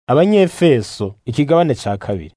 Abanyefeso ikigabane ca kabiri.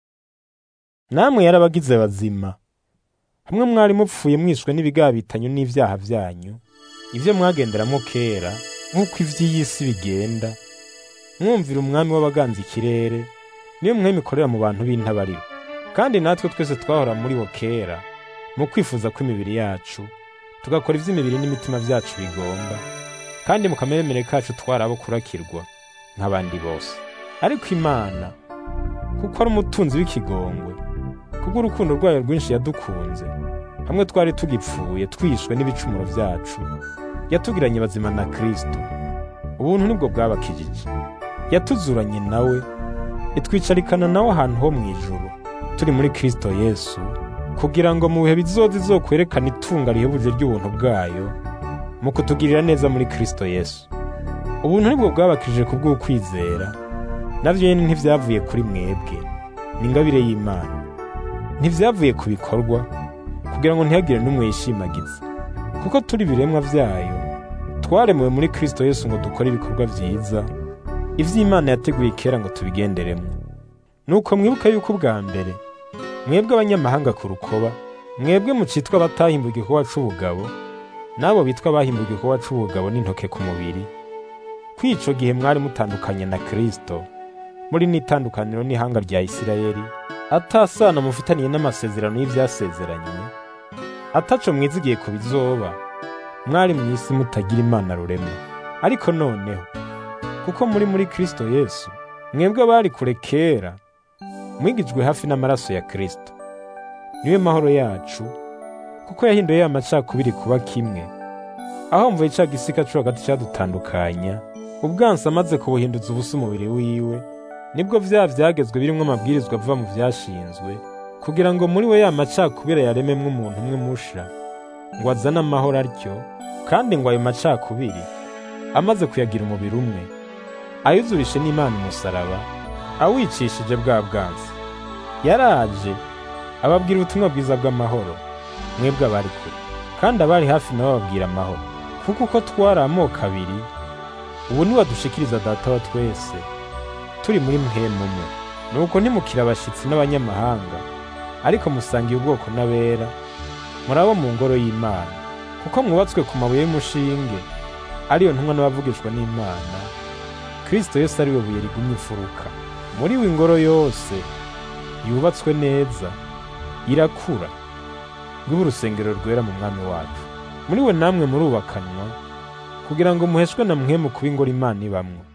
Namwe yarabagize bazima, hamwe mwari mupfuye mwishwe n'ibigabitanyo n'ivyaha vyanyu, ivyo mwagenderamwo kera, nk'uko ivy'iy'isi bigenda, mwumvira umwami w'abaganza ikirere, niyo mwemi ikorera mu bantu b'intabariro. Kandi natwe twese twahora muri bo kera, mu kwifuza kw'imibiri yacu, tugakora ivy'imibiri n'imitima vyacu bigomba, kandi mu kameremere kacu twari abo kurakirwa nk'abandi bose. Ariko Imana, kuko ari umutunzi w'ikigongwe, kubw'urukundo rwayo rwinshi yadukunze, hamwe twari tugipfuye twishwe n'ibicumuro vyacu, yatugiranye bazima na Kristo. Ubuntu nibwo bwabakijije. Yatuzuranye nawe, itwicarikana nawe ahantu ho mw'ijuru, turi muri Kristo Yesu, kugira ngo mu bihe bizoza izokwerekana itunga rihebuje ry'ubuntu bwayo, mu kutugirira neza muri Kristo Yesu. Ubuntu nibwo bwabakijije kubw'ukwizera, navyo nyene ntivyavuye kuri mwebwe, ni ingabire y'Imana. Ntivyavuye ku bikorwa, kugira ngo ntihagire n'umwe yishimagiza. Kuko turi ibiremwa vyayo, twaremewe muri Kristo Yesu ngo dukore ibikorwa vyiza, ivy'Imana yateguye kera ngo tubigenderemwo. Nuko mwibuka yuko ubwa mbere, mwebwe abanyamahanga ku rukoba, mwebwe mucitwa abatahimbwe igikorwa c'ubugabo, n'abo bitwa abahimbuwe igikorwa c'ubugabo n'intoke ku mubiri, kw'ico gihe mwari mutandukanye na Kristo, muri n'itandukaniro n'ihanga rya Isirayeli, atasana mufitaniye n'amasezerano y'ivyasezeranywe, ataco mwizigiye ku bizoba, mwari mw'isi mutagira Imana rurema. Ariko noneho, kuko muri Kristo Yesu, mwebwe abari kure kera, mwigijwe hafi n'amaraso ya Kristo. Niwe mahoro yacu, kuko yahinduye ya macakubiri kuba kimwe, aho mvuye ca gisika co hagati cadutandukanya, ubwansi amaze kubuhinduza ubusa umubiri wiwe, nibwo vyagezwe birimwo amabwirizwa ava mu vyashinzwe, kugira ngo muri we ya macakubiri yarememwo umuntu umwe musha, ngo azane amahoro atyo, kandi ngo ayo macakubiri amaze kuyagira umubiri umwe, ayuzurishe n'Imana umusaraba, awicishije bwa bwansi. Yaraje ababwira ubutumwa bwiza bw'amahoro, mwebwe abari kure, kandi abari hafi nabo bababwira amahoro. Kuko uko twari amoko abiri, ubu niwe adushikiriza Data wa twese, turi muri mpwemu umwe. Nuko ntimukiri abashitsi n'abanyamahanga, ariko musangiye ubwoko n'abera, murabo mu ngoro y'Imana, kuko mwubatswe ku mabuye y'umushinge, ariyo ntumwa n'abavugishwa n'Imana, Kristo Yesu ari we buye rigumye imfuruka. Muri we ingoro yose yubatswe neza, irakura, rw'iba urusengero rwera mu Mwami wacu. Muri we namwe murubakanwa, kugira ngo muheshwe na mwemu kuba ingoro Imana ibamwo.